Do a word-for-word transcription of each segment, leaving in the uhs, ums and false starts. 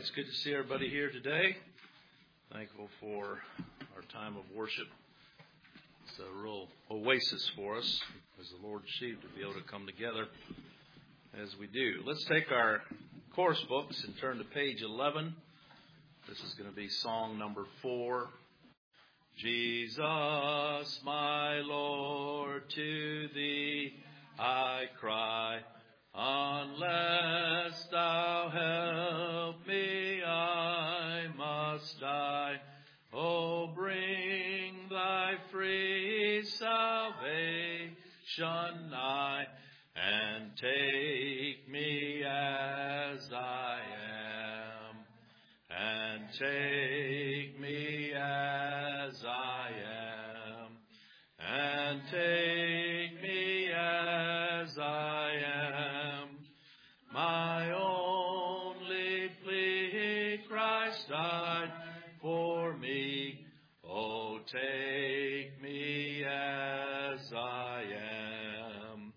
It's good to see everybody here today. Thankful for our time of worship. It's a real oasis for us as the Lord's sheep to be able to come together as we do. Let's take our course books and turn to page eleven. This is going to be song number four. Jesus, my Lord, to thee I cry. Unless thou help me, I must die. Oh, bring thy free salvation nigh, and take me as I am, and take me as I am, and take me as I am. My only plea, Christ died for me. Oh, take me as I am.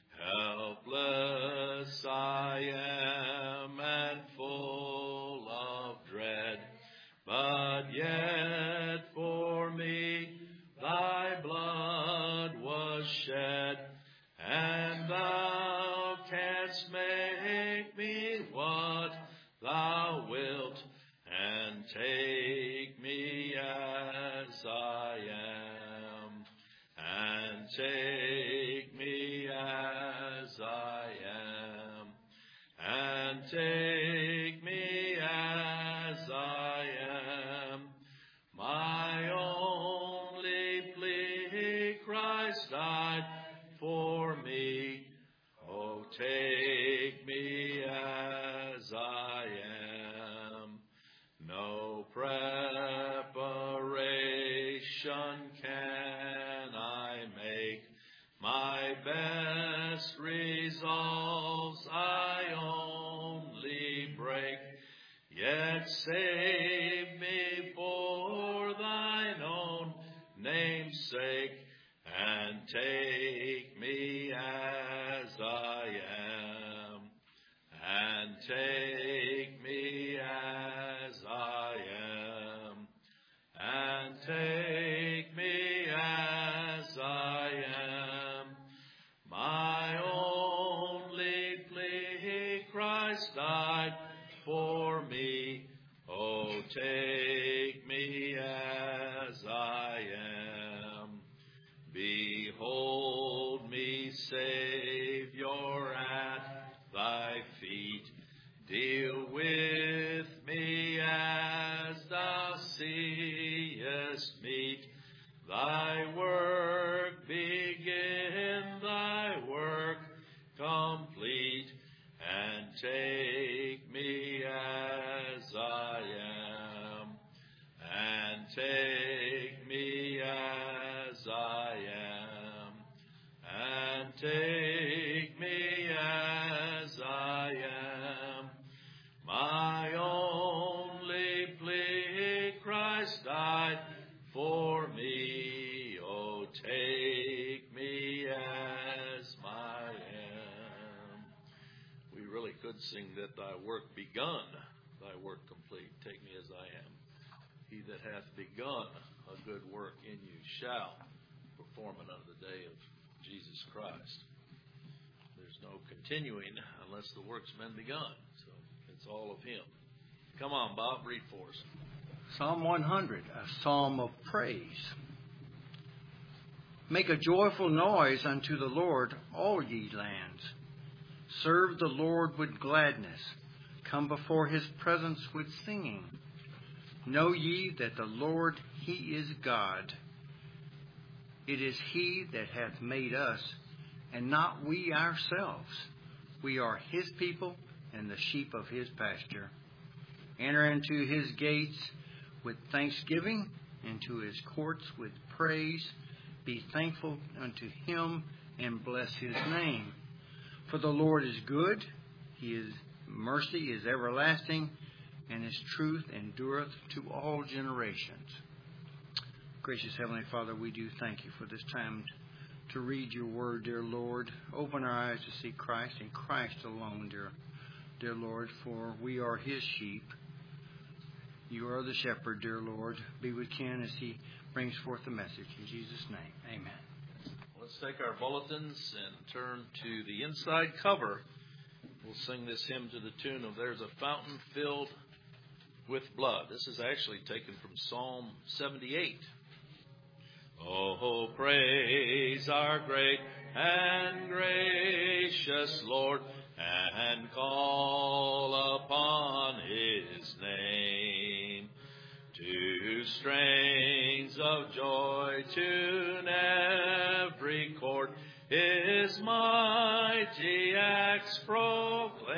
Helpless I am and full of dread, but yet for me thy blood was shed, and thou canst make me what thou wilt, and take me as I am, and take me as I am, and take me as I am. My only plea, Christ died for me. Oh, take me as I am. No preparation can I make. My best resolves I only break. Yet save me for thine own name's sake, and take me as I am, and take me as I am, and take me as I am. My only plea, Christ died for me. Oh, take me as I am. Behold me, Savior, at thy feet. Deal with me as thou seest meet. Thy work begin, thy work complete, and take me as I am, and take me as I am, and take me as I am. My only plea, Christ died for me. Oh, take me as I am. We really could sing that thy work begun, thy work complete. Take me as I am. He that hath begun a good work in you shall perform it unto the day of Jesus Christ. There's no continuing unless the work's been begun. So it's all of him. Come on, Bob, read for us. Psalm one hundred, a psalm of praise. Make a joyful noise unto the Lord, all ye lands. Serve the Lord with gladness. Come before his presence with singing. Know ye that the Lord, he is God. It is he that hath made us, and not we ourselves. We are his people, and the sheep of his pasture. Enter into his gates with thanksgiving, into his courts with praise. Be thankful unto him, and bless his name. For the Lord is good, his mercy is everlasting, and his truth endureth to all generations. Gracious Heavenly Father, we do thank you for this time to read your word, dear Lord. Open our eyes to see Christ and Christ alone, dear, dear Lord, for we are his sheep. You are the shepherd, dear Lord. Be with Ken as he brings forth the message. In Jesus' name, amen. Let's take our bulletins and turn to the inside cover. We'll sing this hymn to the tune of There's a Fountain Filled with Blood. This is actually taken from Psalm seventy-eight. Oh, praise our great and gracious Lord, and call upon his name. To strains of joy tune every chord, his mighty acts proclaim.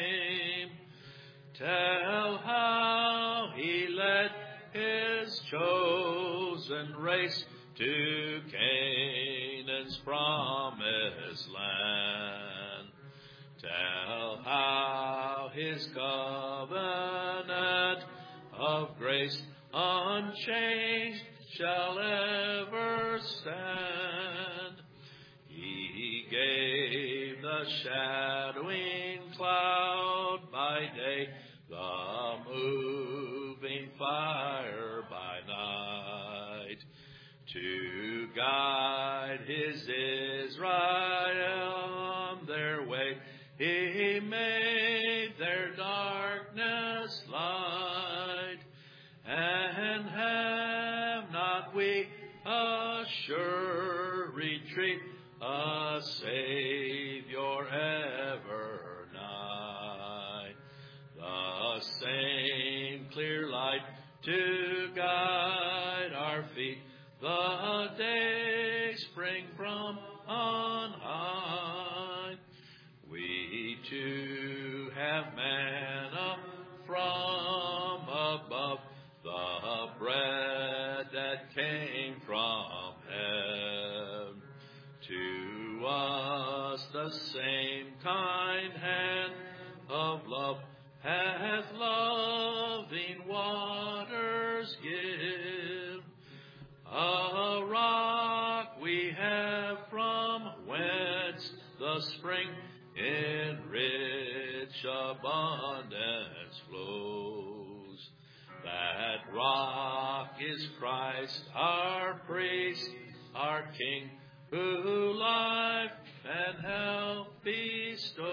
Tell how he led his chosen race to Canaan's promised land. Tell how his covenant of grace unchanged shall ever stand. He gave the shadowing cloud by day, the moving fire by night, to guide his Israel on their way. He made their darkness light. And have not we a sure retreat, a Savior ever nigh? The same clear light to guide our feet, the day spring from on high. We too have manna from above, the bread that came from heaven. To us the same kind hand of love hath loving waters give. A rock we have from whence the spring in rich abundance flows. That rock is Christ, our priest, our King, who life and health bestows.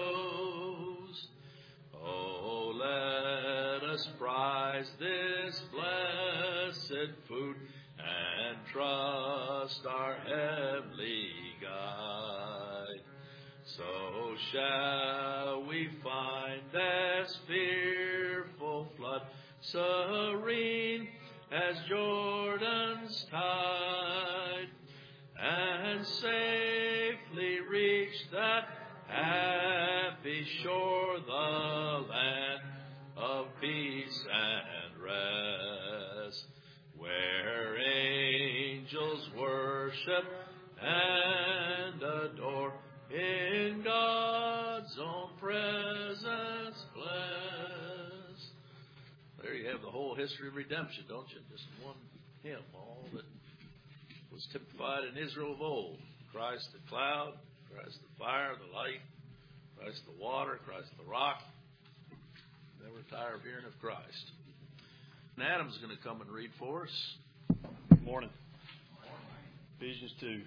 Oh, let us prize this blessed food and trust our heavenly guide. So shall we find this fearful flood serene as Jordan's tide, and safely reach that happy shore, the land of peace and rest, where angels worship and adore, in God's own presence bless. There you have the whole history of redemption, don't you? Just one hymn, all that was typified in Israel of old. Christ the cloud, Christ the fire, the light, Christ the water, Christ the rock. Never tire of hearing of Christ. And Adam's going to come and read for us. Good morning. Ephesians two.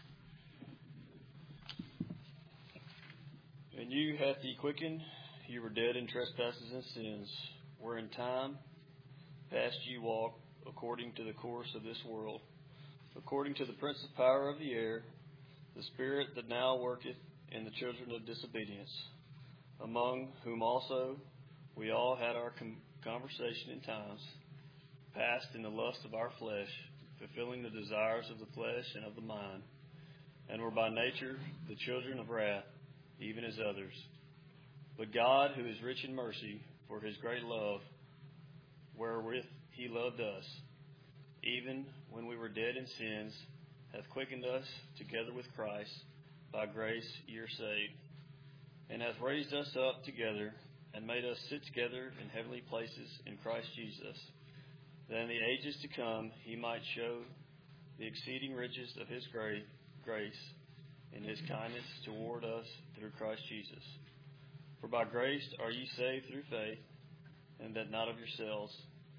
And you hath he quickened, you were dead in trespasses and sins, where in time past you walked according to the course of this world, according to the prince of power of the air, the spirit that now worketh in the children of disobedience, among whom also we all had our com- conversation in times past in the lust of our flesh, fulfilling the desires of the flesh and of the mind, and were by nature the children of wrath, even as others. But God, who is rich in mercy, for his great love, wherewith he loved us, even when we were dead in sins, hath quickened us together with Christ. By grace ye are saved, and hath raised us up together, and made us sit together in heavenly places in Christ Jesus, that in the ages to come he might show the exceeding riches of his great grace in his kindness toward us through Christ Jesus. For by grace are ye saved through faith, and that not of yourselves.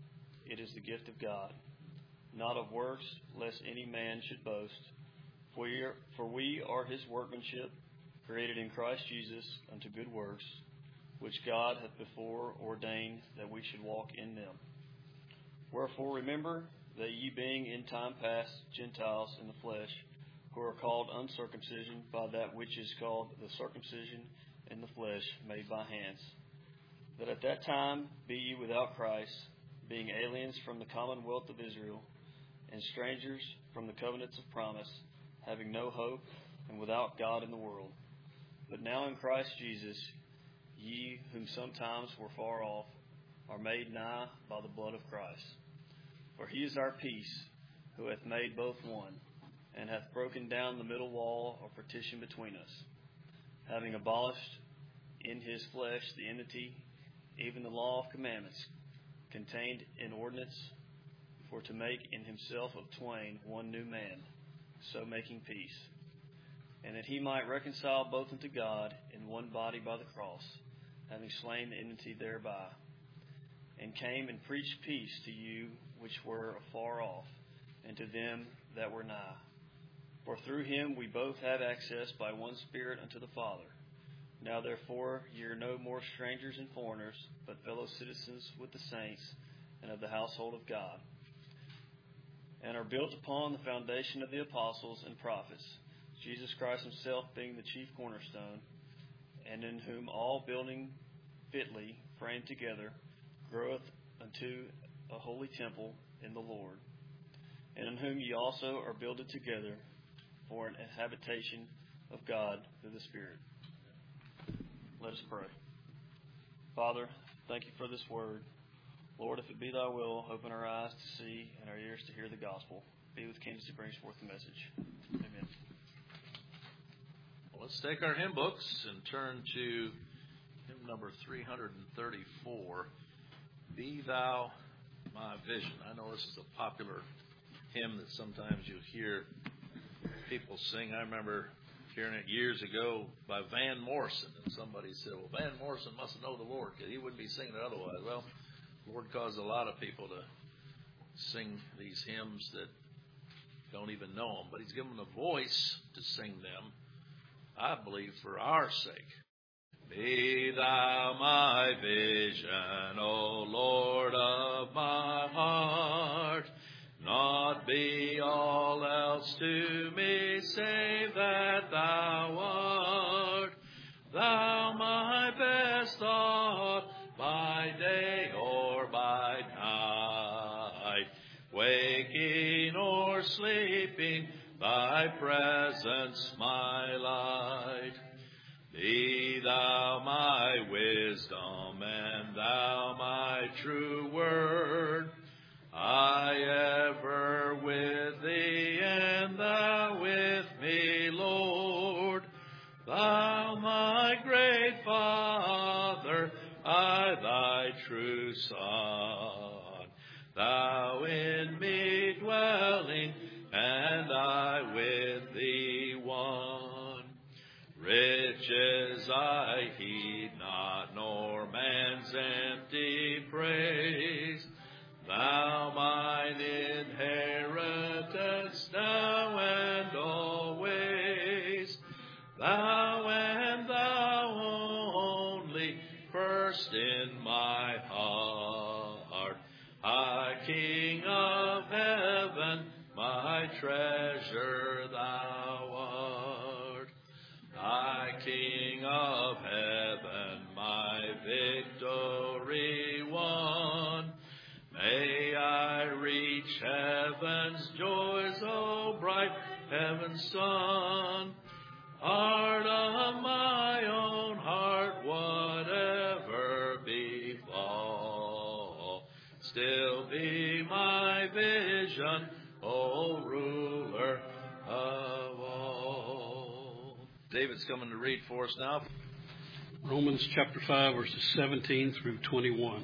it is the gift of God, not of works, lest any man should boast. For we are, for we are his workmanship, created in Christ Jesus unto good works, which God hath before ordained that we should walk in them. Wherefore remember that ye being in time past Gentiles in the flesh, who are called uncircumcision by that which is called the circumcision in the flesh made by hands, that at that time be ye without Christ, being aliens from the commonwealth of Israel, and strangers from the covenants of promise, having no hope, and without God in the world. But now in Christ Jesus, ye whom sometimes were far off are made nigh by the blood of Christ. For he is our peace, who hath made both one, and hath broken down the middle wall or partition between us, having abolished in his flesh the enmity, even the law of commandments, contained in ordinance, for to make in himself of twain one new man, so making peace, and that he might reconcile both unto God in one body by the cross, having slain the enmity thereby, and came and preached peace to you which were afar off, and to them that were nigh. For through him we both have access by one Spirit unto the Father. Now therefore ye are no more strangers and foreigners, but fellow citizens with the saints, and of the household of God, and are built upon the foundation of the apostles and prophets, Jesus Christ himself being the chief cornerstone, and in whom all building fitly framed together groweth unto a holy temple in the Lord, and in whom ye also are builded together for an habitation of God through the Spirit. Let us pray. Father, thank you for this word. Lord, if it be thy will, open our eyes to see and our ears to hear the gospel. Be with Candace who brings forth the message. Amen. Well, let's take our hymn books and turn to hymn number three thirty-four, Be Thou My Vision. I know this is a popular hymn that sometimes you hear people sing. I remember hearing it years ago by Van Morrison, and somebody said, well, Van Morrison must know the Lord, because he wouldn't be singing it otherwise. Well, the Lord caused a lot of people to sing these hymns that don't even know him, but he's given them a voice to sing them, I believe, for our sake. Be thou my vision, O Lord of my heart, not be all else to me, save that thou art. Thou my best thought, by day or by night, waking or sleeping, thy presence my light. Be thou my wisdom, and thou my true word, I ever with thee, and thou with me, Lord. Thou my great Father, I thy true Son. Thou in me dwelling, and I with thee one. Riches I heed not, nor man's empty praise. Thou mine inheritance, now and always. Thou and thou only, first in my heart. High King of heaven, my treasure thou art. High King of heaven, my victory won. May I reach heaven's joys, O bright heaven's sun. Heart of my own heart, whatever befall, still be my vision, O ruler of all. David's coming to read for us now. Romans chapter five, verses seventeen through twenty-one.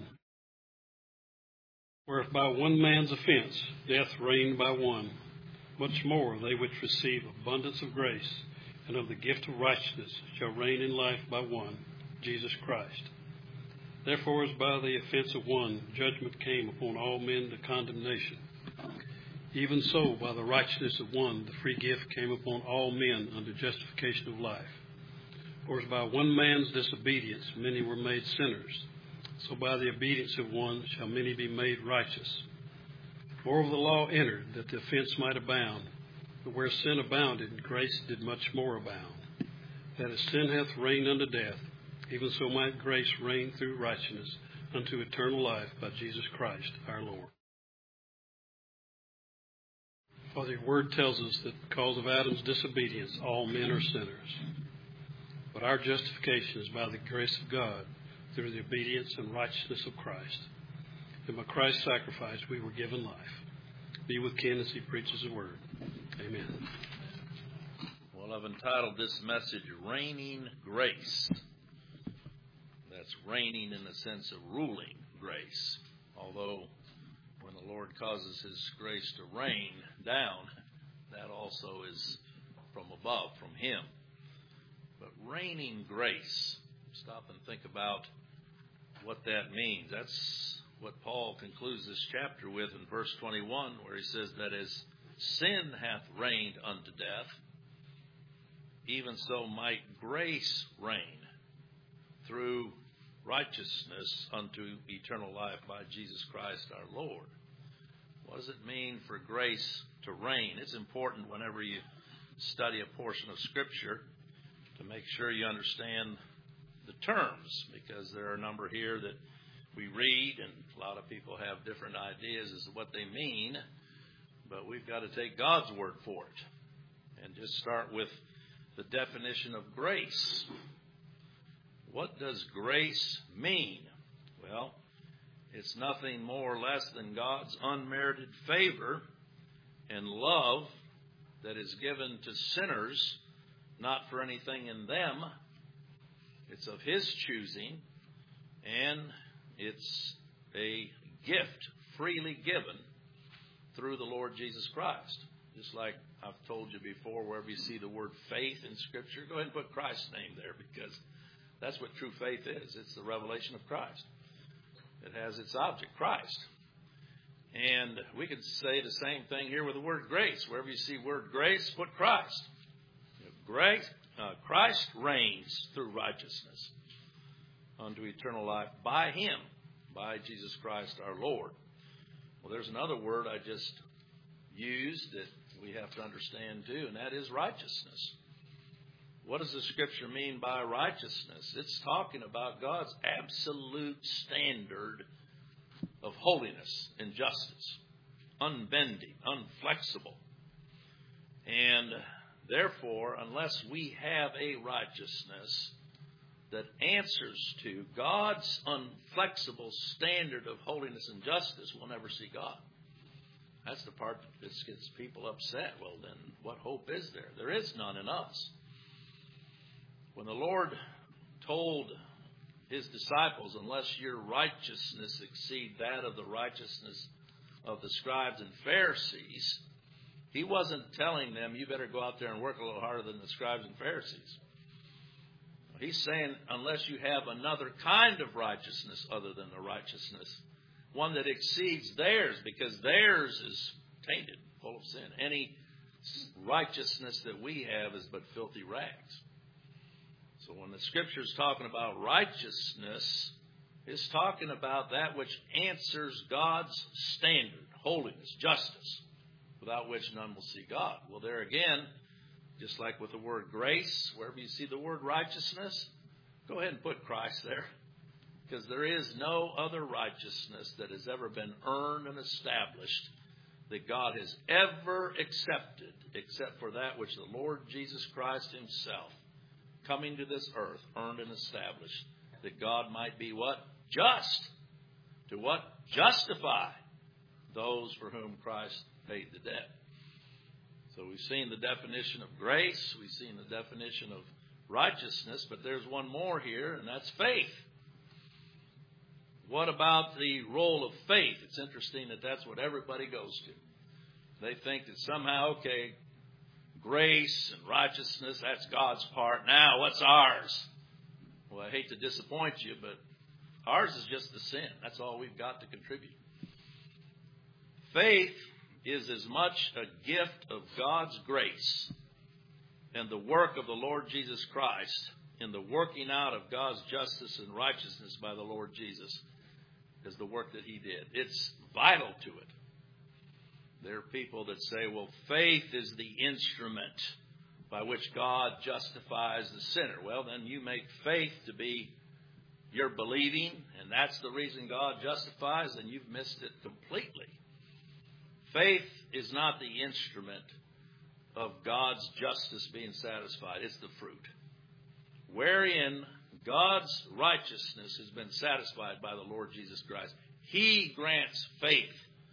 Where if by one man's offense death reigned by one, much more they which receive abundance of grace and of the gift of righteousness shall reign in life by one, Jesus Christ. Therefore, as by the offense of one, judgment came upon all men to condemnation, even so, by the righteousness of one, the free gift came upon all men unto justification of life. For as by one man's disobedience many were made sinners, so by the obedience of one shall many be made righteous. Moreover, the law entered, that the offense might abound. But where sin abounded, grace did much more abound. That as sin hath reigned unto death, even so might grace reign through righteousness unto eternal life by Jesus Christ our Lord. Father, your word tells us that because of Adam's disobedience, all men are sinners. But our justification is by the grace of God through the obedience and righteousness of Christ. And by Christ's sacrifice, we were given life. Be with Ken as he preaches the word. Amen. Well, I've entitled this message, Reigning Grace. That's reigning in the sense of ruling grace. Although when the Lord causes his grace to rain down, that also is from above, from him. But reigning grace, stop and think about what that means. That's what Paul concludes this chapter with in verse twenty-one, where he says that as sin hath reigned unto death, even so might grace reign through righteousness unto eternal life by Jesus Christ our Lord. What does it mean for grace to reign? It's important whenever you study a portion of Scripture to make sure you understand the terms, because there are a number here that we read, and a lot of people have different ideas as to what they mean, but we've got to take God's word for it and just start with the definition of grace. What does grace mean? Well, it's nothing more or less than God's unmerited favor and love that is given to sinners, not for anything in them. It's of his choosing, and it's a gift freely given through the Lord Jesus Christ. Just like I've told you before, wherever you see the word faith in Scripture, go ahead and put Christ's name there, because that's what true faith is. It's the revelation of Christ. It has its object, Christ. And we could say the same thing here with the word grace. Wherever you see word grace, put Christ. Grace, uh, Christ reigns through righteousness unto eternal life by him, by Jesus Christ our Lord. Well, there's another word I just used that we have to understand too, and that is righteousness. What does the Scripture mean by righteousness? It's talking about God's absolute standard of holiness and justice, unbending, unflexible. And therefore, unless we have a righteousness that answers to God's unflexible standard of holiness and justice, we'll never see God. That's the part that gets people upset. Well, then what hope is there? There is none in us. When the Lord told his disciples, unless your righteousness exceed that of the righteousness of the scribes and Pharisees, he wasn't telling them, you better go out there and work a little harder than the scribes and Pharisees. He's saying, unless you have another kind of righteousness other than the righteousness, one that exceeds theirs, because theirs is tainted, full of sin. Any righteousness that we have is but filthy rags. So when the Scripture is talking about righteousness, it's talking about that which answers God's standard, holiness, justice, without which none will see God. Well, there again, just like with the word grace, wherever you see the word righteousness, go ahead and put Christ there. Because there is no other righteousness that has ever been earned and established that God has ever accepted, except for that which the Lord Jesus Christ himself, coming to this earth, earned and established, that God might be what? Just. To what? Justify those for whom Christ paid the debt. So we've seen the definition of grace, we've seen the definition of righteousness, but there's one more here, and that's faith. What about the role of faith? It's interesting that that's what everybody goes to. They think that somehow, okay, grace and righteousness, that's God's part. Now, what's ours? Well, I hate to disappoint you, but Ours is just the sin. That's all we've got to contribute. Faith is as much a gift of God's grace and the work of the Lord Jesus Christ in the working out of God's justice and righteousness by the Lord Jesus as the work that he did. It's vital to it. There are people that say, well, faith is the instrument by which God justifies the sinner. Well, then you make faith to be your believing, and that's the reason God justifies, and you've missed it completely. Faith is not the instrument of God's justice being satisfied. It's the fruit, wherein God's righteousness has been satisfied by the Lord Jesus Christ. He grants faith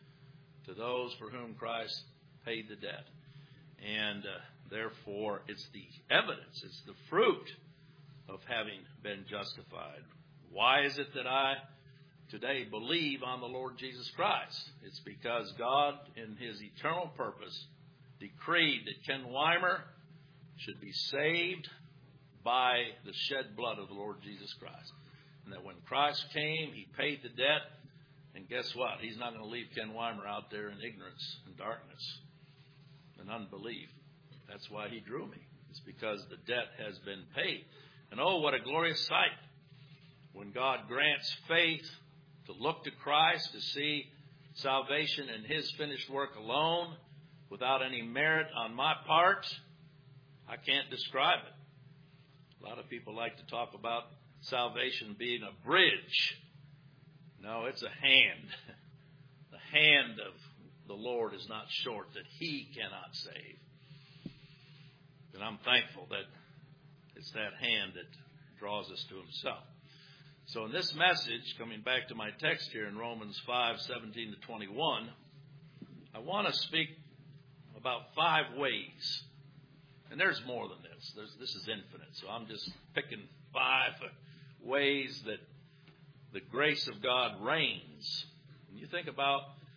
to those for whom Christ paid the debt. And uh, therefore, it's the evidence, it's the fruit of having been justified. Why is it that I today believe on the Lord Jesus Christ? It's because God, in his eternal purpose, decreed that Ken Weimer should be saved by the shed blood of the Lord Jesus Christ. And that when Christ came, he paid the debt. And guess what? He's not going to leave Ken Weimer out there in ignorance and darkness and unbelief. That's why he drew me. It's because the debt has been paid. And oh, what a glorious sight when God grants faith to look to Christ, to see salvation in his finished work alone, without any merit on my part. I can't describe it. A lot of people like to talk about salvation being a bridge. No, it's a hand. The hand of the Lord is not short, that he cannot save. And I'm thankful that it's that hand that draws us to himself. So in this message, coming back to my text here in Romans five, seventeen to twenty-one, I want to speak about five ways. And there's more than this. There's, this is infinite. So I'm just picking five ways that the grace of God reigns. And you think about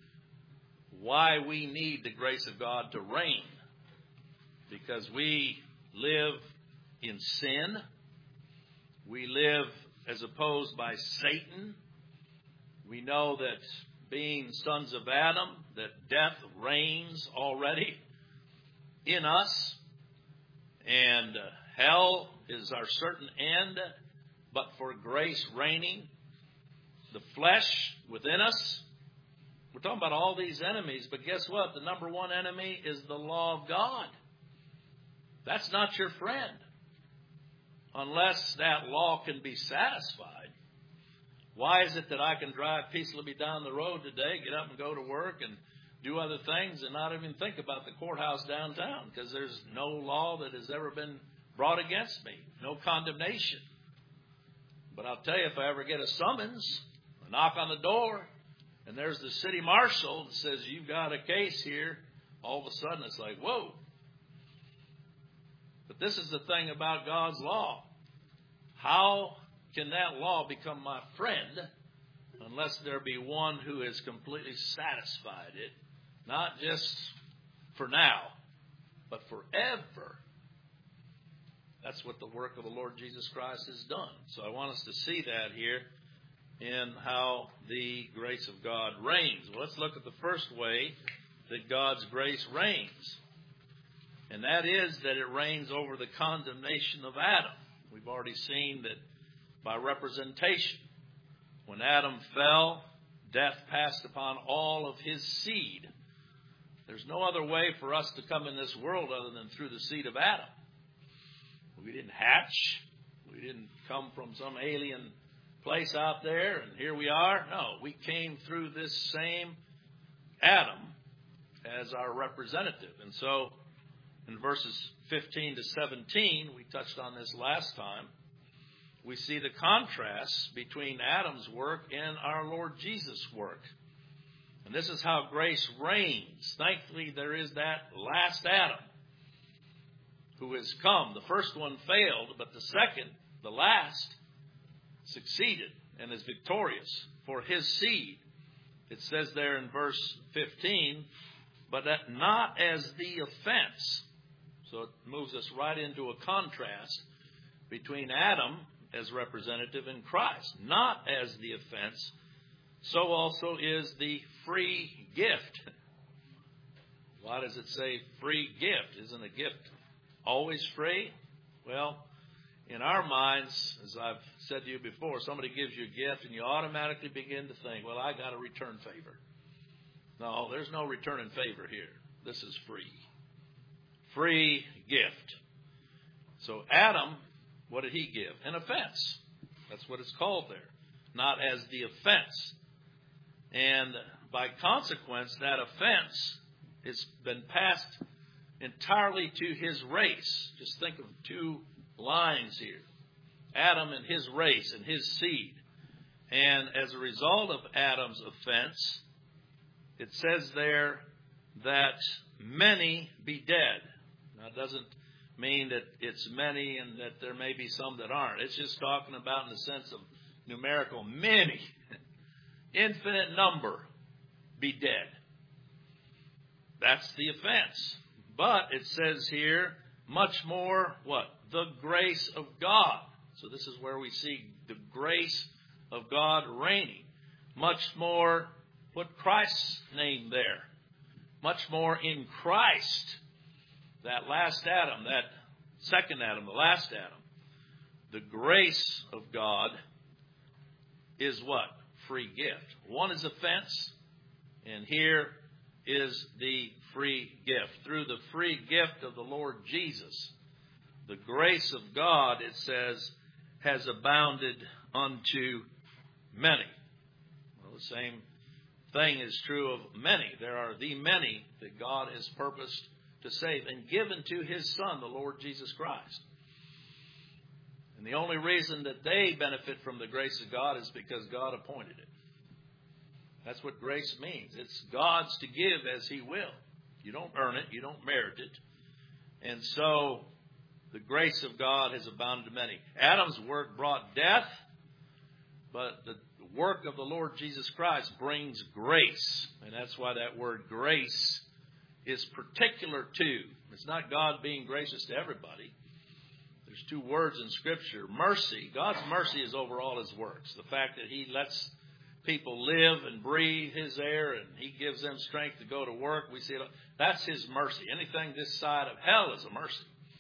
why we need the grace of God to reign. Because we live in sin. We live as opposed by Satan. We know that being sons of Adam, that death reigns already in us. And uh, hell is our certain end, but for grace reigning. The flesh within us. We're talking about all these enemies, but guess what? The number one enemy is the law of God. That's not your friend unless that law can be satisfied. Why is it that I can drive peaceably down the road today, get up and go to work and do other things and not even think about the courthouse downtown? Because there's no law that has ever been brought against me, no condemnation. But I'll tell you, if I ever get a summons, a knock on the door, and there's the city marshal that says, you've got a case here, all of a sudden it's like, whoa. But this is the thing about God's law. How can that law become my friend unless there be one who has completely satisfied it, not just for now, but forever? That's what the work of the Lord Jesus Christ has done. So I want us to see that here in how the grace of God reigns. Well, let's look at the first way that God's grace reigns. And that is that it reigns over the condemnation of Adam. We've already seen that by representation, when Adam fell, death passed upon all of his seed. There's no other way for us to come in this world other than through the seed of Adam. We didn't hatch. We didn't come from some alien place out there, and here we are. No, we came through this same Adam as our representative. And so in verses fifteen to seventeen, we touched on this last time, we see the contrast between Adam's work and our Lord Jesus' work. And this is how grace reigns. Thankfully, there is that last Adam who has come. The first one failed, but the second, the last, succeeded and is victorious for his seed. It says there in verse fifteen, but that not as the offense. So it moves us right into a contrast between Adam as representative in Christ, not as the offense. So also is the free gift. Why does it say free gift? Isn't a gift always free? Well, in our minds, as I've said to you before, somebody gives you a gift and you automatically begin to think, well, I got to return favor. No, there's no return in favor here. This is free. Free gift. So Adam, what did he give? An offense. That's what it's called there. Not as the offense. And by consequence, that offense has been passed entirely to his race. Just think of two lines here. Adam and his race and his seed. And as a result of Adam's offense, it says there that many be dead. Now, it doesn't mean that it's many and that there may be some that aren't. It's just talking about in the sense of numerical, many, infinite number be dead. That's the offense. But it says here, much more, what? The grace of God. So this is where we see the grace of God reigning. Much more, put Christ's name there. Much more in Christ. That last Adam, that second Adam, the last Adam. The grace of God is what? Free gift. One is offense, and here is the free gift. Through the free gift of the Lord Jesus, the grace of God, it says, has abounded unto many. Well, the same thing is true of many. There are the many that God has purposed to save and given to his Son, the Lord Jesus Christ. And the only reason that they benefit from the grace of God is because God appointed it. That's what grace means. It's God's to give as he will. You don't earn it. You don't merit it. And so the grace of God has abounded to many. Adam's work brought death, but the work of the Lord Jesus Christ brings grace. And that's why that word grace is particular to. It's not God being gracious to everybody. There's two words in Scripture. Mercy. God's mercy is over all his works. The fact that he lets people live and breathe his air and he gives them strength to go to work. We see it. That's his mercy. Anything this side of hell is a mercy.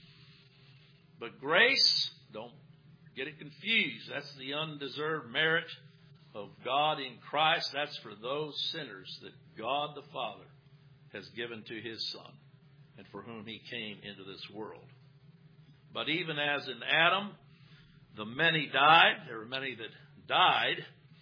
But grace, don't get it confused. That's the undeserved merit of God in Christ. That's for those sinners that God the Father has given to his Son and for whom he came into this world. But even as in Adam, the many died. There were many that died.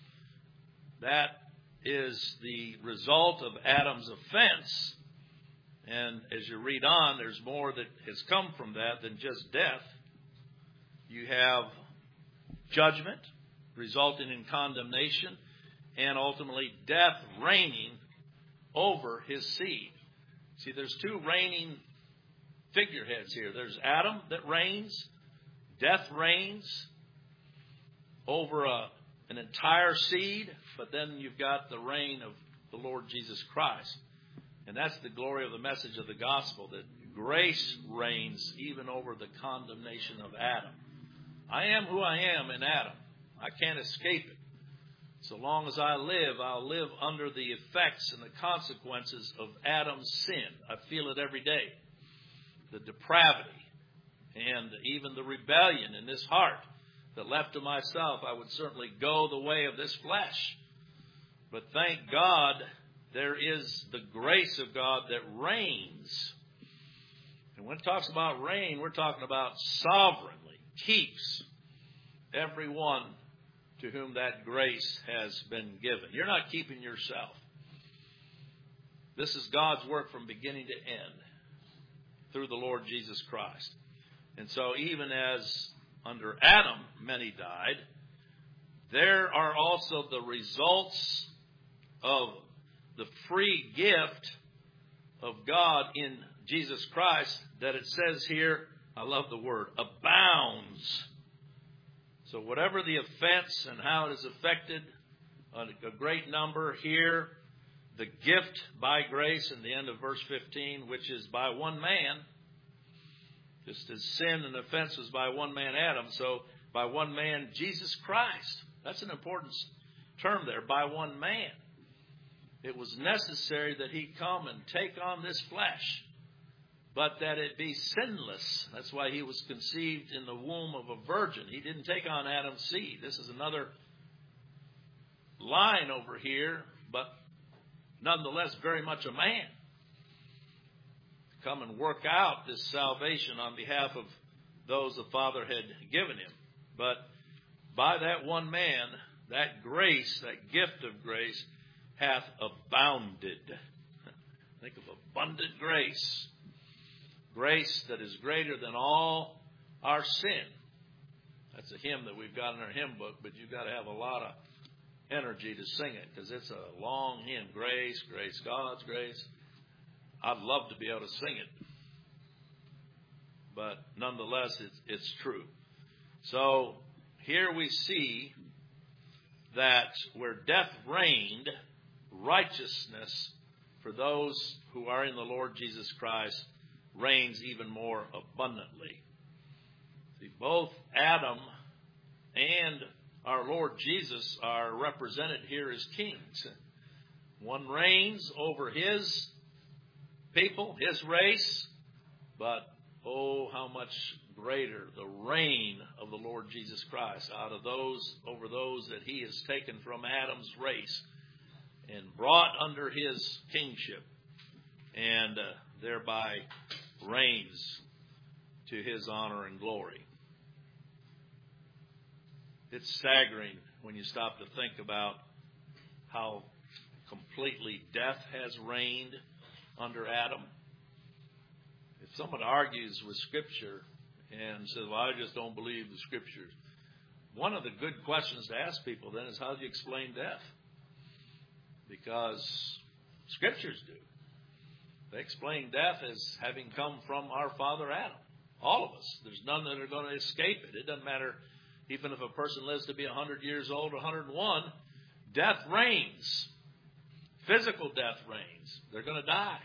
That is the result of Adam's offense. And as you read on, there's more that has come from that than just death. You have judgment resulting in condemnation and ultimately death reigning over his seed. See, there's two reigning figureheads here. There's Adam that reigns. Death reigns over a, an entire seed. But then you've got the reign of the Lord Jesus Christ. And that's the glory of the message of the gospel, that grace reigns even over the condemnation of Adam. I am who I am in Adam. I can't escape it. So long as I live, I'll live under the effects and the consequences of Adam's sin. I feel it every day. The depravity and even the rebellion in this heart, that left to myself, I would certainly go the way of this flesh. But thank God, there is the grace of God that reigns. And when it talks about reign, we're talking about sovereignly keeps everyone to whom that grace has been given. You're not keeping yourself. This is God's work from beginning to end through the Lord Jesus Christ. And so even as under Adam many died, there are also the results of the free gift of God in Jesus Christ that it says here, I love the word, abounds. So whatever the offense and how it has affected a great number here, the gift by grace in the end of verse fifteen, which is by one man, just as sin and offense was by one man, Adam, so By one man, Jesus Christ. That's an important term there, by one man. It was necessary that he come and take on this flesh, but that it be sinless. That's why he was conceived in the womb of a virgin. He didn't take on Adam's seed. This is another line over here, but nonetheless very much a man. Come and work out this salvation on behalf of those the Father had given him. But by that one man, that grace, that gift of grace, hath abounded. Think of abundant grace. Grace that is greater than all our sin. That's a hymn that we've got in our hymn book, but you've got to have a lot of energy to sing it, because it's a long hymn. Grace, grace, God's grace. I'd love to be able to sing it, but nonetheless, it's, it's true. So here we see that where death reigned, righteousness for those who are in the Lord Jesus Christ reigns even more abundantly. See, both Adam and our Lord Jesus are represented here as kings. One reigns over his people, his race, but oh, how much greater the reign of the Lord Jesus Christ out of those, over those that he has taken from Adam's race and brought under his kingship, and uh, thereby reigns to his honor and glory. It's staggering when you stop to think about how completely death has reigned under Adam. If someone argues with Scripture and says, well, I just don't believe the Scriptures, one of the good questions to ask people then is, how do you explain death? Because Scriptures do. They explain death as having come from our father Adam. All of us. There's none that are going to escape it. It doesn't matter even if a person lives to be one hundred years old or one hundred one, death reigns. Physical death reigns. They're going to die.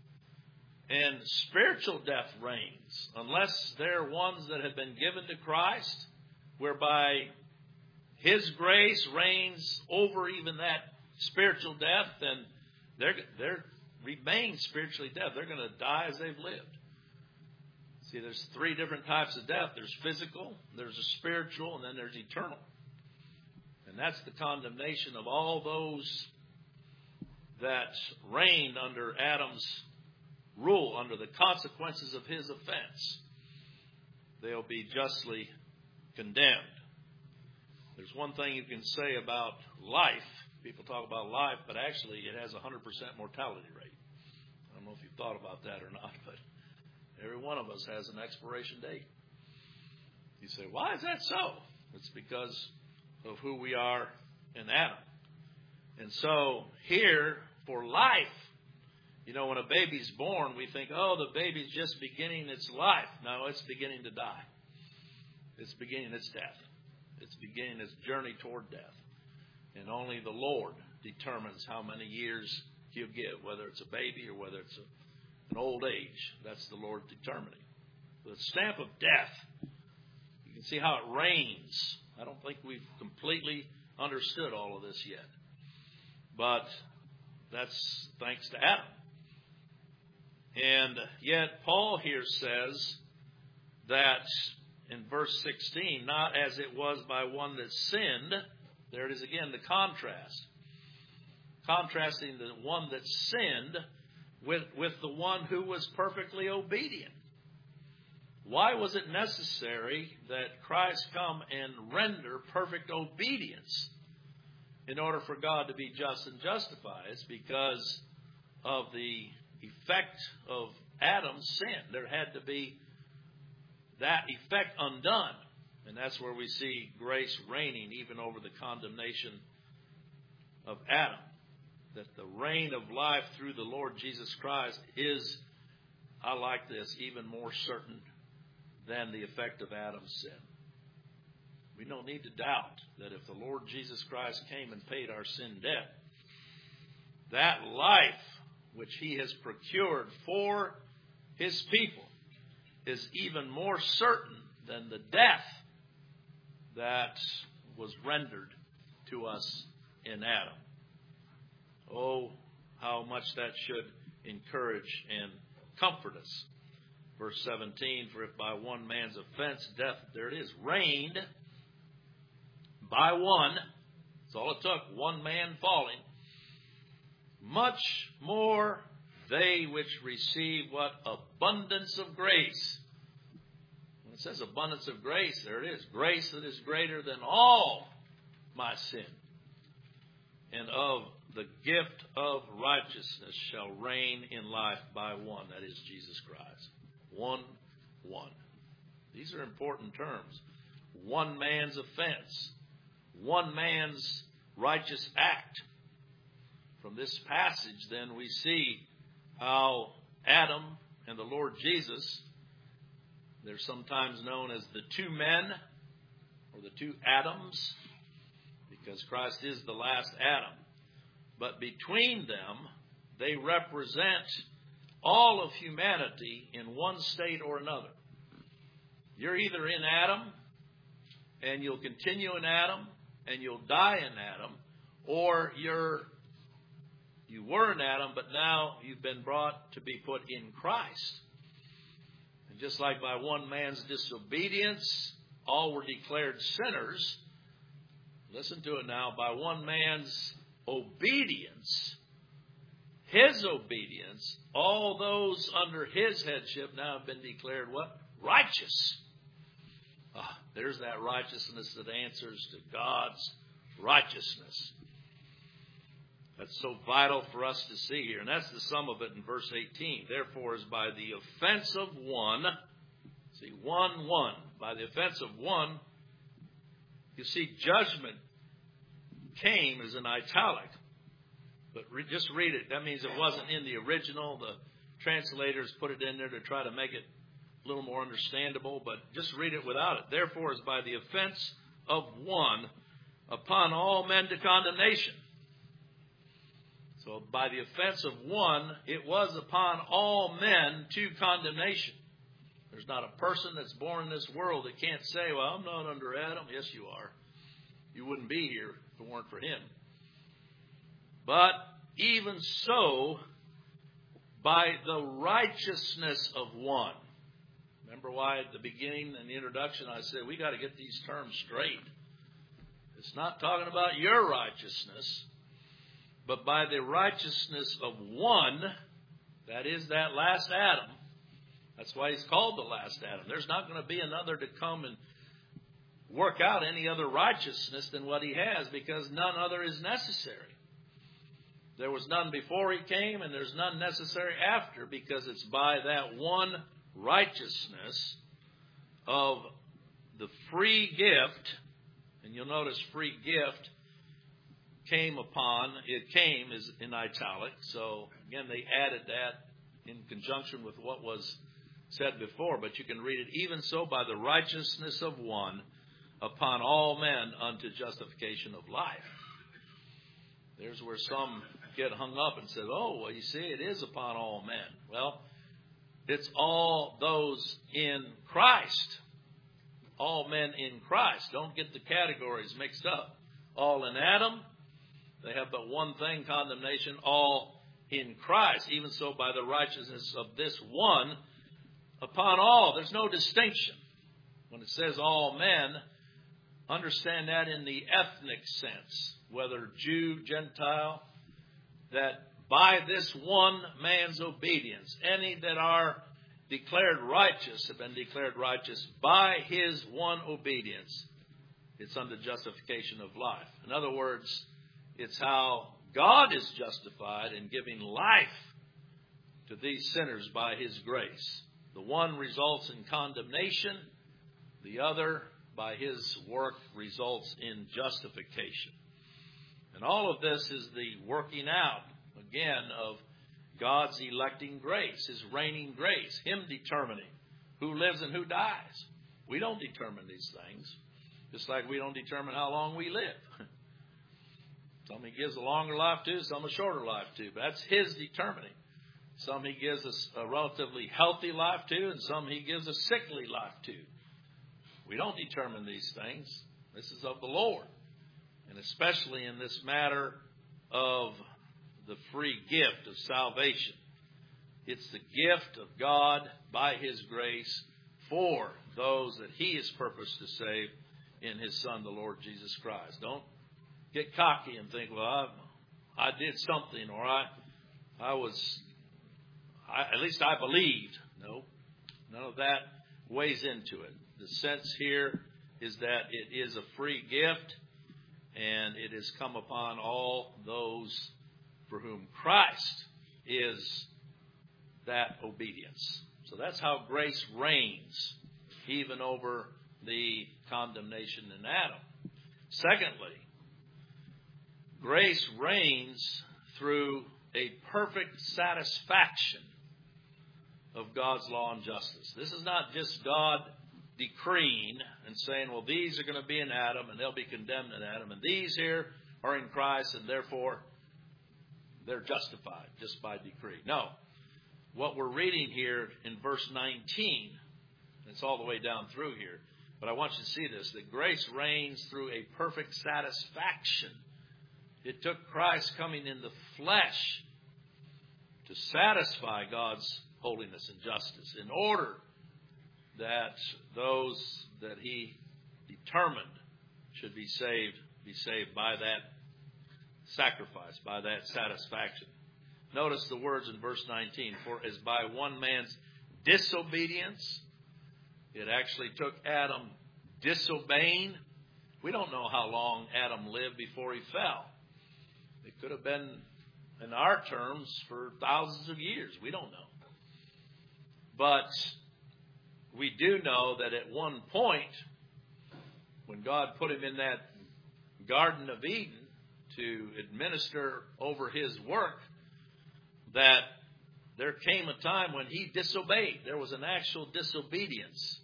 And spiritual death reigns, unless they're ones that have been given to Christ, whereby his grace reigns over even that spiritual death, then they're, they're remain spiritually dead. They're going to die as they've lived. See, there's three different types of death. There's physical, there's a spiritual, and then there's eternal. And that's the condemnation of all those that reigned under Adam's rule, under the consequences of his offense. They'll be justly condemned. There's one thing you can say about life. People talk about life, but actually it has a one hundred percent mortality rate. I don't know if you've thought about that or not, but every one of us has an expiration date. You say, why is that so? It's because of who we are in Adam. And so here, for life, you know, when a baby's born, we think, oh, the baby's just beginning its life. No, it's beginning to die. It's beginning its death. It's beginning its journey toward death. And only the Lord determines how many years he'll give, whether it's a baby or whether it's a, an old age. That's the Lord determining. The stamp of death, you can see how it reigns. I don't think we've completely understood all of this yet. But that's thanks to Adam. And yet Paul here says that in verse sixteen, not as it was by one that sinned. There it is again, the contrast. Contrasting the one that sinned with, with the one who was perfectly obedient. Why was it necessary that Christ come and render perfect obedience in order for God to be just and justify? It's because of the effect of Adam's sin. There had to be that effect undone. And that's where we see grace reigning even over the condemnation of Adam. That the reign of life through the Lord Jesus Christ is, I like this, even more certain than the effect of Adam's sin. We don't need to doubt that if the Lord Jesus Christ came and paid our sin debt, that life which he has procured for his people is even more certain than the death that was rendered to us in Adam. Oh, how much that should encourage and comfort us. Verse seventeen, for if by one man's offense death, there it is, reigned by one, that's all it took, one man falling, much more they which receive what? Abundance of grace. When it says abundance of grace, there it is. Grace that is greater than all my sin. And of the gift of righteousness shall reign in life by one, that is Jesus Christ. One, one. These are important terms. One man's offense. One man's righteous act. From this passage, then, we see how Adam and the Lord Jesus, they're sometimes known as the two men or the two Adams, because Christ is the last Adam. But between them, they represent all of humanity in one state or another. You're either in Adam, and you'll continue in Adam, and you'll die in Adam, or you're you were in Adam, but now you've been brought to be put in Christ. And just like by one man's disobedience, all were declared sinners. Listen to it now. By one man's obedience, his obedience, all those under his headship now have been declared what? Righteous. Ah, there's that righteousness that answers to God's righteousness. That's so vital for us to see here. And that's the sum of it in verse eighteen. Therefore, as by the offense of one, see, one, one. By the offense of one, you see, judgment came as an italic. But re- just read it. That means it wasn't in the original. The translators put it in there to try to make it a little more understandable. But just read it without it. Therefore, as by the offense of one, upon all men to condemnation. So by the offense of one, it was upon all men to condemnation. There's not a person that's born in this world that can't say, well, I'm not under Adam. Yes, you are. You wouldn't be here if it weren't for him. But even so, by the righteousness of one. Remember why at the beginning in the introduction I said we got to get these terms straight. It's not talking about your righteousness, but by the righteousness of one, that is that last Adam. That's why he's called the last Adam. There's not going to be another to come and work out any other righteousness than what he has, because none other is necessary. There was none before he came, and there's none necessary after, because it's by that one righteousness of the free gift, and you'll notice free gift came upon, it came is in italic. So again, they added that in conjunction with what was said before. But you can read it, even so by the righteousness of one upon all men unto justification of life. There's where some get hung up and say, oh, well, you see, it is upon all men. Well, it's all those in Christ. All men in Christ. Don't get the categories mixed up. All in Adam. They have but one thing, condemnation, all in Christ. Even so, by the righteousness of this one, upon all. There's no distinction. When it says all men, understand that in the ethnic sense, whether Jew, Gentile, that by this one man's obedience, any that are declared righteous have been declared righteous by his one obedience. It's unto justification of life. In other words, it's how God is justified in giving life to these sinners by his grace. The one results in condemnation. The other, by his work, results in justification. And all of this is the working out, again, of God's electing grace, his reigning grace, him determining who lives and who dies. We don't determine these things, just like we don't determine how long we live. Some he gives a longer life to, some a shorter life to. But that's his determining. Some he gives us a relatively healthy life to, and some he gives a sickly life to. We don't determine these things. This is of the Lord. And especially in this matter of the free gift of salvation. It's the gift of God by His grace for those that He has purposed to save in His Son, the Lord Jesus Christ. Don't get cocky and think, well, I, I did something, or I, I was, I, at least I believed. No, none of that weighs into it. The sense here is that it is a free gift, and it has come upon all those for whom Christ is that obedience. So that's how grace reigns, even over the condemnation in Adam. Secondly, grace reigns through a perfect satisfaction of God's law and justice. This is not just God decreeing and saying, well, these are going to be in Adam and they'll be condemned in Adam, and these here are in Christ and therefore they're justified just by decree. No. What we're reading here in verse nineteen, it's all the way down through here, but I want you to see this, that grace reigns through a perfect satisfaction. It took Christ coming in the flesh to satisfy God's holiness and justice in order that those that He determined should be saved, be saved by that sacrifice, by that satisfaction. Notice the words in verse nineteen. For as by one man's disobedience, it actually took Adam disobeying. We don't know how long Adam lived before he fell. It could have been, in our terms, for thousands of years. We don't know. But we do know that at one point, when God put him in that Garden of Eden to administer over His work, that there came a time when he disobeyed. There was an actual disobedience.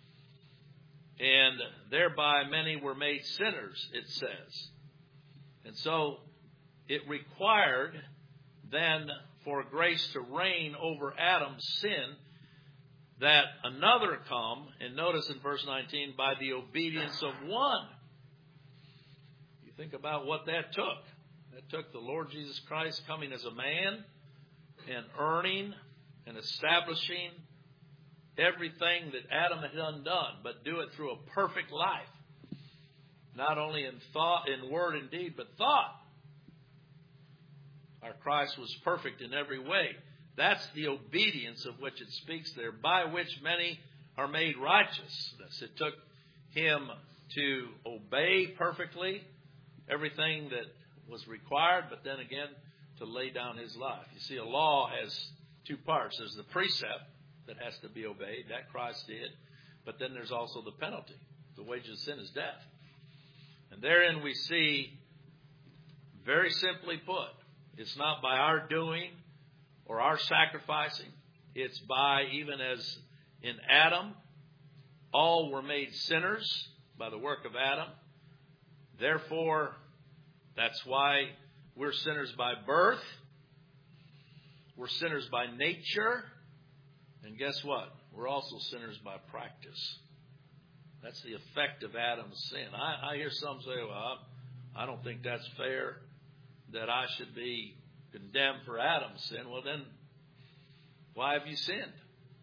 And thereby many were made sinners, it says. And so it required then for grace to reign over Adam's sin, that another come, and notice in verse nineteen, by the obedience of one. You think about what that took. That took the Lord Jesus Christ coming as a man and earning and establishing everything that Adam had undone, but do it through a perfect life. Not only in thought, in word and deed, but thought. Our Christ was perfect in every way. That's the obedience of which it speaks there, by which many are made righteous. It took Him to obey perfectly everything that was required, but then again to lay down His life. You see, a law has two parts. There's the precept that has to be obeyed, that Christ did, but then there's also the penalty. The wages of sin is death. And therein we see, very simply put, it's not by our doing or our sacrificing. It's by, even as in Adam, all were made sinners by the work of Adam. Therefore, that's why we're sinners by birth. We're sinners by nature. And guess what? We're also sinners by practice. That's the effect of Adam's sin. I, I hear some say, well, I don't think that's fair that I should be condemned for Adam's sin. Well, then, why have you sinned?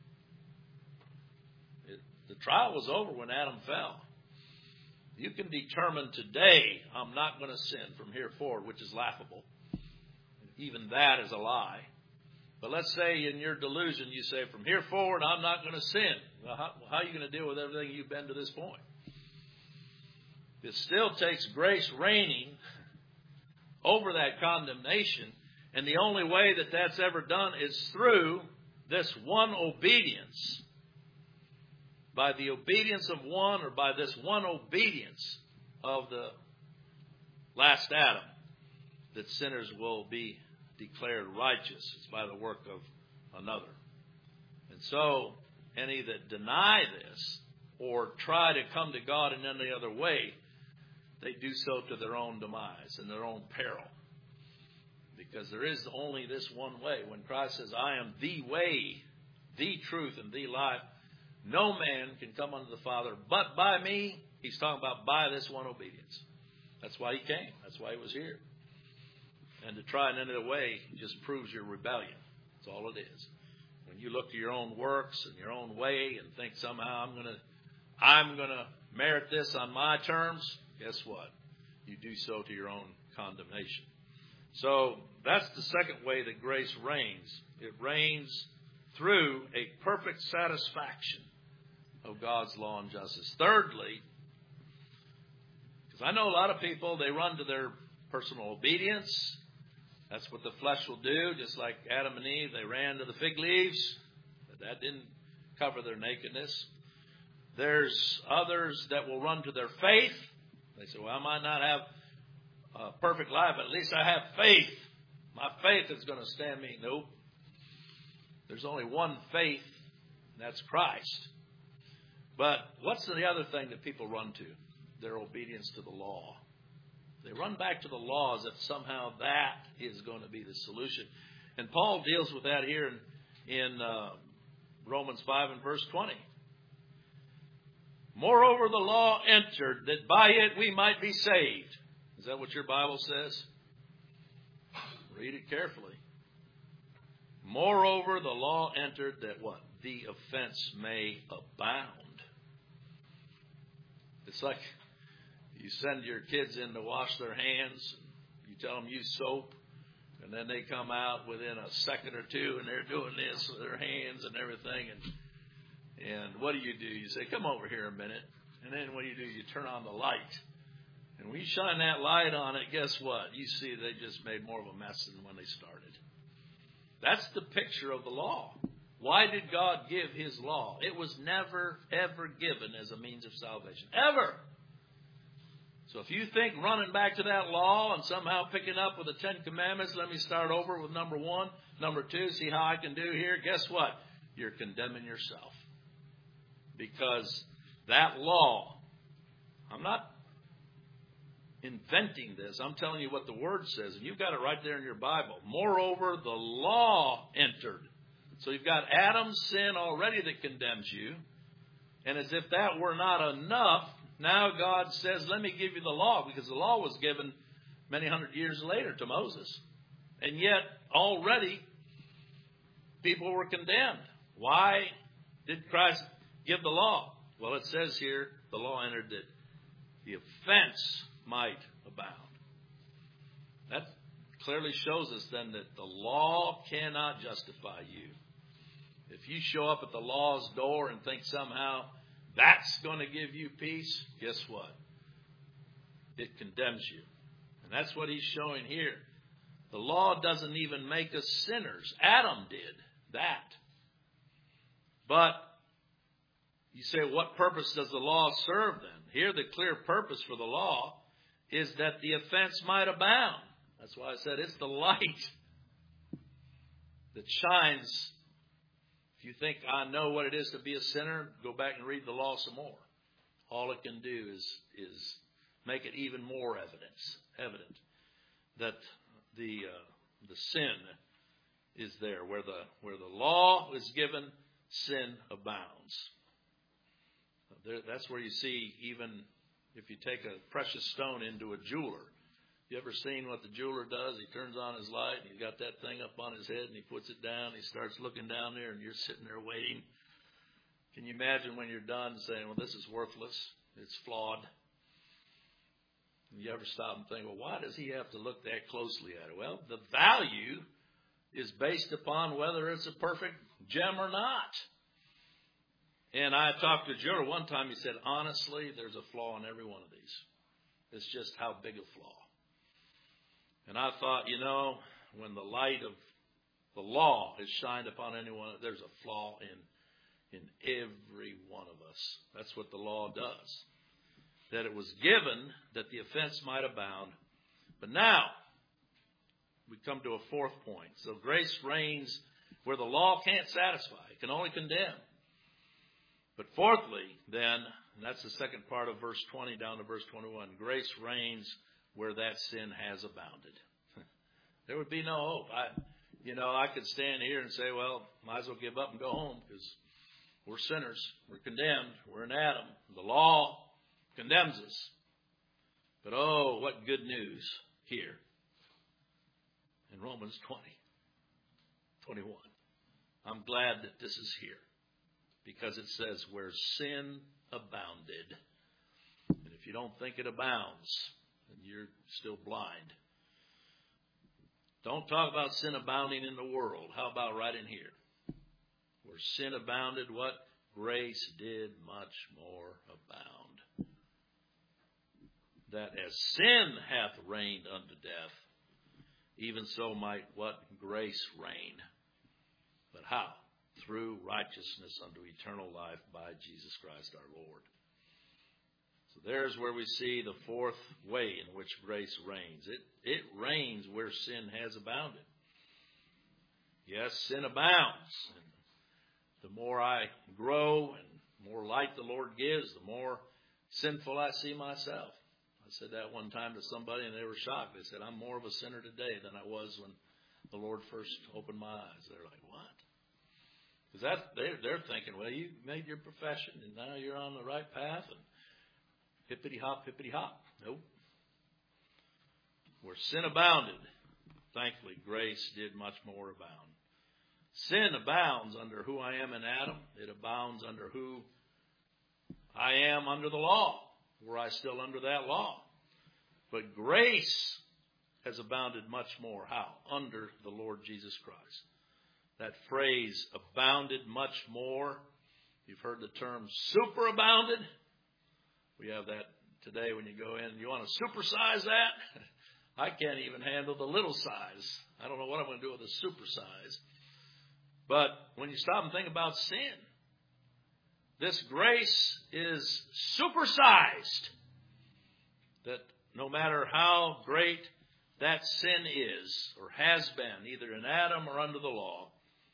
It, the trial was over when Adam fell. You can determine today, I'm not going to sin from here forward, which is laughable. Even that is a lie. But let's say in your delusion you say, from here forward, I'm not going to sin. Well, how, how are you going to deal with everything you've been to this point? It still takes grace reigning over that condemnation. And the only way that that's ever done is through this one obedience. By the obedience of one, or by this one obedience of the last Adam, that sinners will be declared righteous. It's by the work of another. And so, any that deny this or try to come to God in any other way, they do so to their own demise and their own peril. Because there is only this one way. When Christ says, I am the way, the truth, and the life, No man can come unto the Father but by me. He's talking about by this one obedience. That's why he came. That's why he was here. And to try and end it away just proves your rebellion. That's all it is. When you look to your own works and your own way and think somehow I'm going to I'm going to merit this on my terms, guess what? You do so to your own condemnation. So that's the second way that grace reigns. It reigns through a perfect satisfaction of God's law and justice. Thirdly, because I know a lot of people, they run to their personal obedience. That's what the flesh will do, just like Adam and Eve, they ran to the fig leaves. But that didn't cover their nakedness. There's others that will run to their faith. They say, well, I might not have a perfect life, but at least I have faith. My faith is going to stand me. Nope. There's only one faith, and that's Christ. But what's the other thing that people run to? Their obedience to the law. They run back to the law as if somehow that is going to be the solution. And Paul deals with that here in, in uh, Romans five and verse twenty. Moreover, the law entered that by it we might be saved. Is that what your Bible says? Read it carefully. Moreover, the law entered that what? The offense may abound. It's like you send your kids in to wash their hands. You tell them use soap. And then they come out within a second or two and they're doing this with their hands and everything. And and what do you do? You say, come over here a minute. And then what do you do? You turn on the light. And when you shine that light on it, guess what? You see they just made more of a mess than when they started. That's the picture of the law. Why did God give his law? It was never, ever given as a means of salvation. Ever. So if you think running back to that law and somehow picking up with the Ten Commandments, let me start over with number one. Number two, see how I can do here. Guess what? You're condemning yourself. Because that law, I'm not inventing this. I'm telling you what the Word says. And you've got it right there in your Bible. Moreover, the law entered. So you've got Adam's sin already that condemns you. And as if that were not enough, now God says, let me give you the law. Because the law was given many hundred years later to Moses. And yet, already, people were condemned. Why did Christ give the law? Well, it says here, the law entered that the offense might abound. That clearly shows us then that the law cannot justify you. If you show up at the law's door and think somehow that's going to give you peace, guess what? It condemns you. And that's what he's showing here. The law doesn't even make us sinners. Adam did that. But you say, what purpose does the law serve then? Here the clear purpose for the law is that the offense might abound. That's why I said it's the light that shines. If you think I know what it is to be a sinner, go back and read the law some more. All it can do is, is make it even more evidence, evident that the uh, the sin is there. Where the where the law is given, sin abounds. There, that's where you see, even if you take a precious stone into a jeweler. You ever seen what the jeweler does? He turns on his light, and he's got that thing up on his head, and he puts it down. He starts looking down there, and you're sitting there waiting. Can you imagine when you're done saying, well, this is worthless. It's flawed. And you ever stop and think, well, why does he have to look that closely at it? Well, the value is based upon whether it's a perfect gem or not. And I talked to a jeweler one time. He said, honestly, there's a flaw in every one of these. It's just how big a flaw. And I thought, you know, when the light of the law is shined upon anyone, there's a flaw in, in every one of us. That's what the law does. That it was given that the offense might abound. But now, we come to a fourth point. So grace reigns where the law can't satisfy. It can only condemn. But fourthly, then, and that's the second part of verse twenty down to verse twenty-one, grace reigns where that sin has abounded. There would be no hope. I, you know, I could stand here and say, well, might as well give up and go home because We're sinners. We're condemned. We're in Adam. The law condemns us. But oh, what good news here in Romans twenty, twenty-one. I'm glad that this is here because it says where sin abounded. And if you don't think it abounds, then you're still blind. Don't talk about sin abounding in the world. How about right in here? Where sin abounded, what? Grace did much more abound. That as sin hath reigned unto death, even so might what? Grace reign. But how? Through righteousness unto eternal life by Jesus Christ our Lord. So there's where we see the fourth way in which grace reigns. It, it reigns where sin has abounded. Yes, sin abounds. And the more I grow and more light the Lord gives, the more sinful I see myself. I said that one time to somebody and they were shocked. They said, I'm more of a sinner today than I was when the Lord first opened my eyes. They're like, what? Because that they're, they're thinking, well, you made your profession and now you're on the right path and hippity hop, hippity hop. Nope. Where sin abounded, thankfully grace did much more abound. Sin abounds under who I am in Adam. It abounds under who I am under the law. Were I still under that law? But grace has abounded much more. How? Under the Lord Jesus Christ. That phrase, abounded much more. You've heard the term superabounded. We have that today when you go in. You want to supersize that? I can't even handle the little size. I don't know what I'm going to do with the supersize. But when you stop and think about sin, this grace is supersized. That no matter how great that sin is or has been, either in Adam or under the law,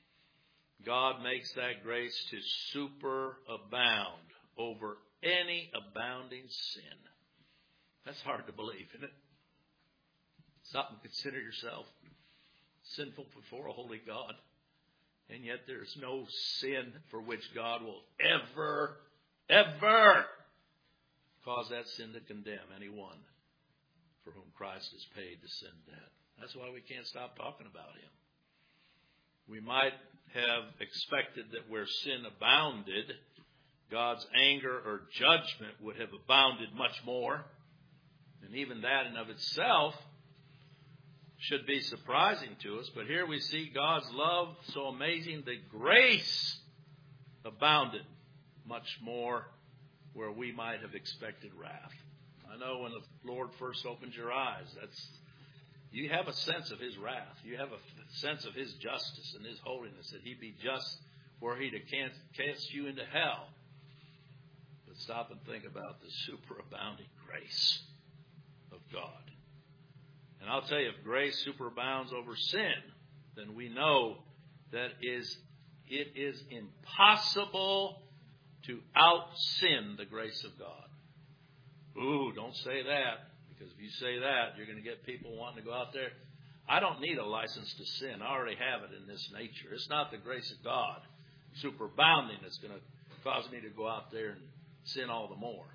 God makes that grace to superabound over any abounding sin. That's hard to believe, isn't it? Stop and consider yourself sinful before a holy God. And yet there's no sin for which God will ever, ever cause that sin to condemn anyone for whom Christ has paid the sin debt. That's why we can't stop talking about Him. We might have expected that where sin abounded, God's anger or judgment would have abounded much more. And even that in of itself should be surprising to us. But here we see God's love so amazing that grace abounded much more where we might have expected wrath. I know when the Lord first opens your eyes, that's you have a sense of His wrath. You have a sense of His justice and His holiness, that He be just were He to cast you into hell. But stop and think about the superabounding grace of God. And I'll tell you, if grace superabounds over sin, then we know that is it is impossible to out-sin the grace of God. Ooh, don't say that, because if you say that, you're going to get people wanting to go out there. I don't need a license to sin. I already have it in this nature. It's not the grace of God superabounding that's going to cause me to go out there and sin all the more.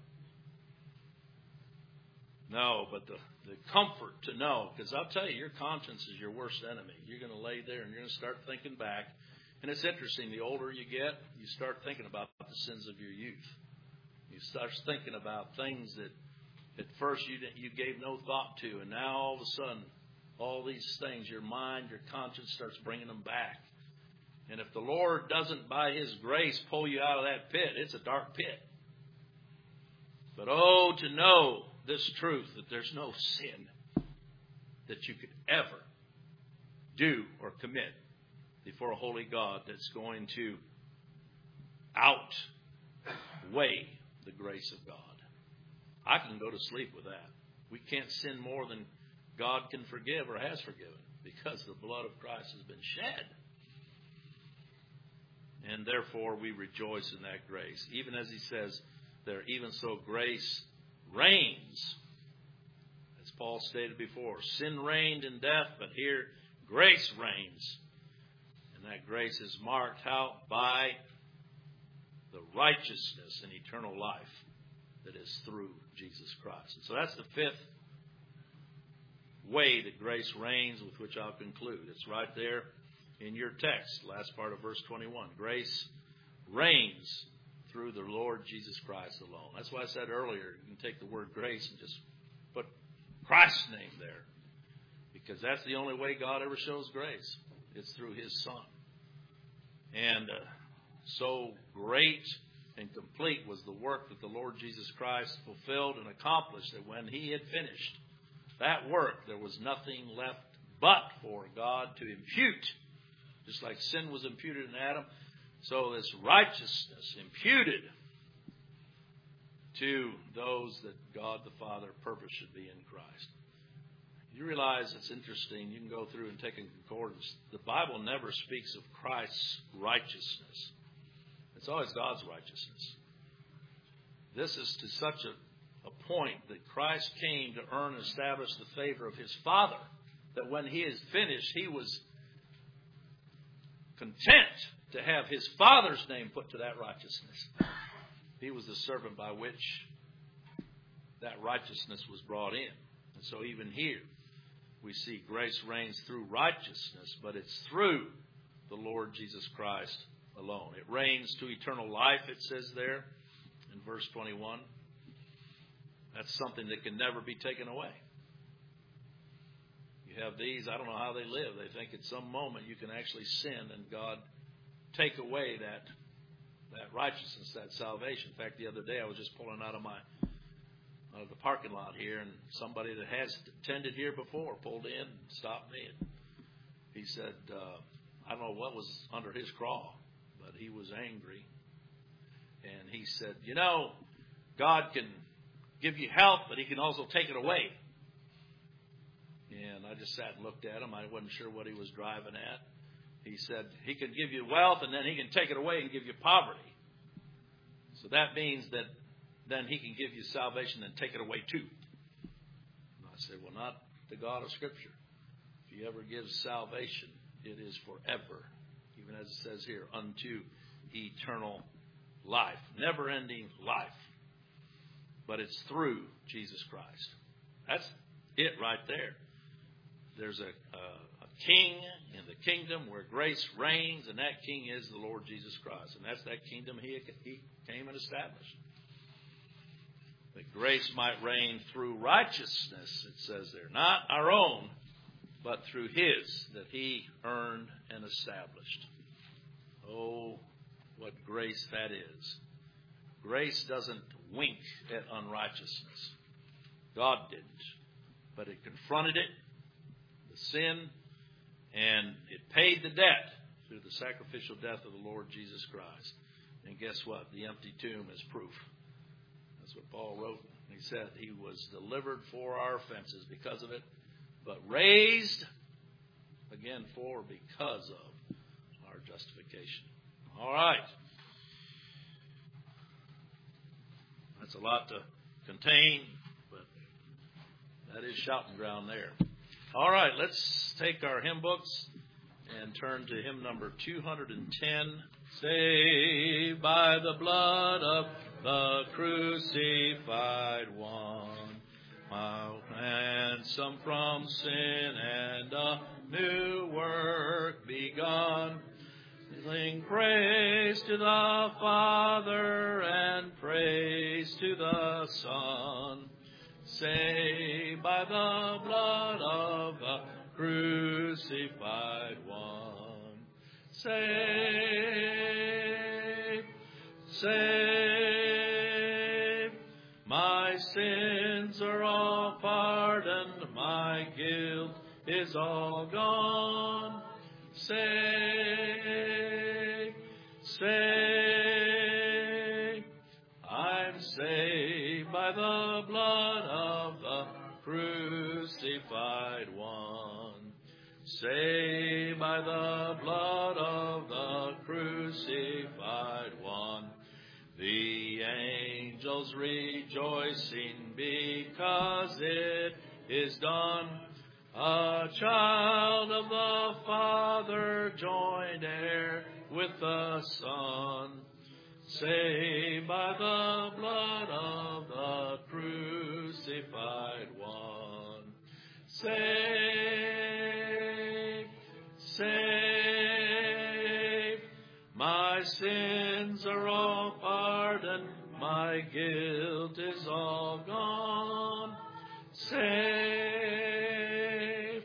No, but the, the comfort to know, because I'll tell you, your conscience is your worst enemy. You're going to lay there and you're going to start thinking back. And it's interesting, the older you get, you start thinking about the sins of your youth. You start thinking about things that at first you you gave no thought to, and now all of a sudden, all these things, your mind, your conscience starts bringing them back. And if the Lord doesn't, by His grace, pull you out of that pit, it's a dark pit. But oh, to know this truth, that there's no sin that you could ever do or commit before a holy God that's going to outweigh the grace of God. I can go to sleep with that. We can't sin more than God can forgive or has forgiven, because the blood of Christ has been shed. And therefore we rejoice in that grace. Even as he says there, even so grace reigns. As Paul stated before, sin reigned in death, but here grace reigns. And that grace is marked out by the righteousness and eternal life that is through Jesus Christ. And so that's the fifth way that grace reigns, with which I'll conclude. It's right there in your text, last part of verse twenty-one. Grace reigns through the Lord Jesus Christ alone. That's why I said earlier, you can take the word grace and just put Christ's name there, because that's the only way God ever shows grace. It's through His Son. And uh, so great and complete was the work that the Lord Jesus Christ fulfilled and accomplished, that when He had finished that work, there was nothing left but for God to impute. Just like sin was imputed in Adam, so this righteousness imputed to those that God the Father purposed should be in Christ. You realize it's interesting. You can go through and take a concordance. The Bible never speaks of Christ's righteousness. It's always God's righteousness. This is to such a, a point that Christ came to earn and establish the favor of His Father, that when He is finished, He was content to have His Father's name put to that righteousness. He was the servant by which that righteousness was brought in. And so even here, we see grace reigns through righteousness, but it's through the Lord Jesus Christ alone. It reigns to eternal life, it says there in verse twenty-one. That's something that can never be taken away. You have these, I don't know how they live. They think at some moment you can actually sin and God take away that that righteousness, that salvation. In fact, the other day I was just pulling out of my out of the parking lot here, and somebody that has attended here before pulled in and stopped me. And he said, uh, I don't know what was under his craw, but he was angry. And he said, you know, God can give you health, but He can also take it away. And I just sat and looked at him. I wasn't sure what he was driving at. He said, He can give you wealth, and then He can take it away and give you poverty. So that means that then He can give you salvation and take it away too. And I said, well, not the God of Scripture. If He ever gives salvation, it is forever, even as it says here, unto eternal life, never-ending life. But it's through Jesus Christ. That's it right there. There's a, a, a king in the kingdom where grace reigns, and that king is the Lord Jesus Christ. And that's that kingdom he, he came and established. That grace might reign through righteousness, it says there. Not our own, but through His that He earned and established. Oh, what grace that is. Grace doesn't wink at unrighteousness. God didn't. But it confronted it, the sin, and it paid the debt through the sacrificial death of the Lord Jesus Christ. And guess what? The empty tomb is proof. That's what Paul wrote. He said He was delivered for our offenses because of it, but raised again for because of our justification. All right. That's a lot to contain, but that is shouting ground there. All right, let's take our hymn books and turn to hymn number two hundred ten. Saved by the blood of the crucified one, my ransom from sin and a new work begun. Sing praise to the Father and praise to the Son. Saved by the blood of the crucified one. Saved, saved. My sins are all pardoned. My guilt is all gone. Saved, saved. I'm saved by the blood of the crucified one. Saved by the blood of the crucified one. The angels rejoicing because it is done. A child of the Father, joined heir with the Son. Saved by the blood of the crucified one. Saved, saved. My sins are all pardoned. My guilt is all gone. Saved,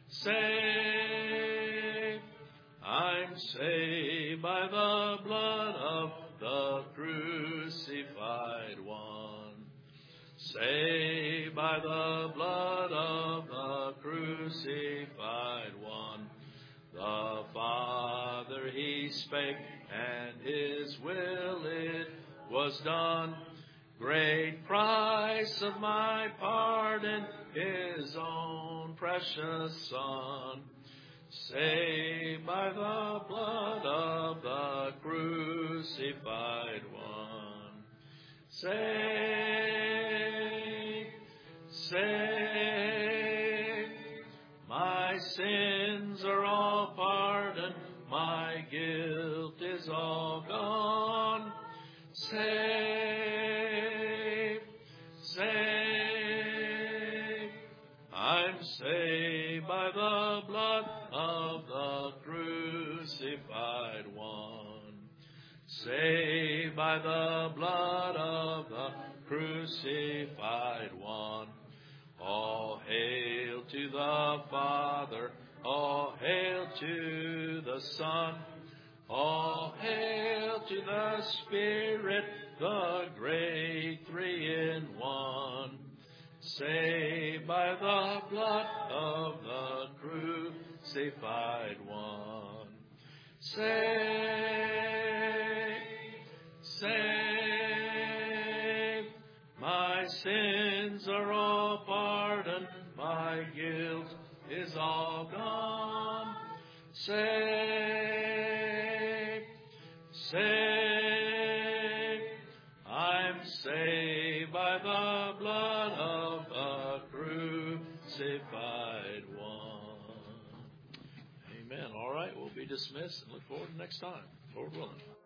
saved. I'm saved by the blood of the crucified one. Saved by the blood of the crucified one. The Father he spake, and his will it was done. Great price of my pardon, his own precious Son. Saved by the blood of the crucified one. Saved, saved. My sins are all pardoned. My guilt is all gone. Saved, saved. I'm saved by the blood of the crucified one. Saved by the blood of the crucified one. All hail to the Father, all hail to the Son, all hail to the Spirit, the great three in one. Saved by the blood of the crucified one. Saved, saved. My sins are all pardoned. My guilt is all gone. Saved, saved. I'm saved by the blood of the crucified one. Amen. All right, we'll be dismissed and look forward to next time, Lord willing.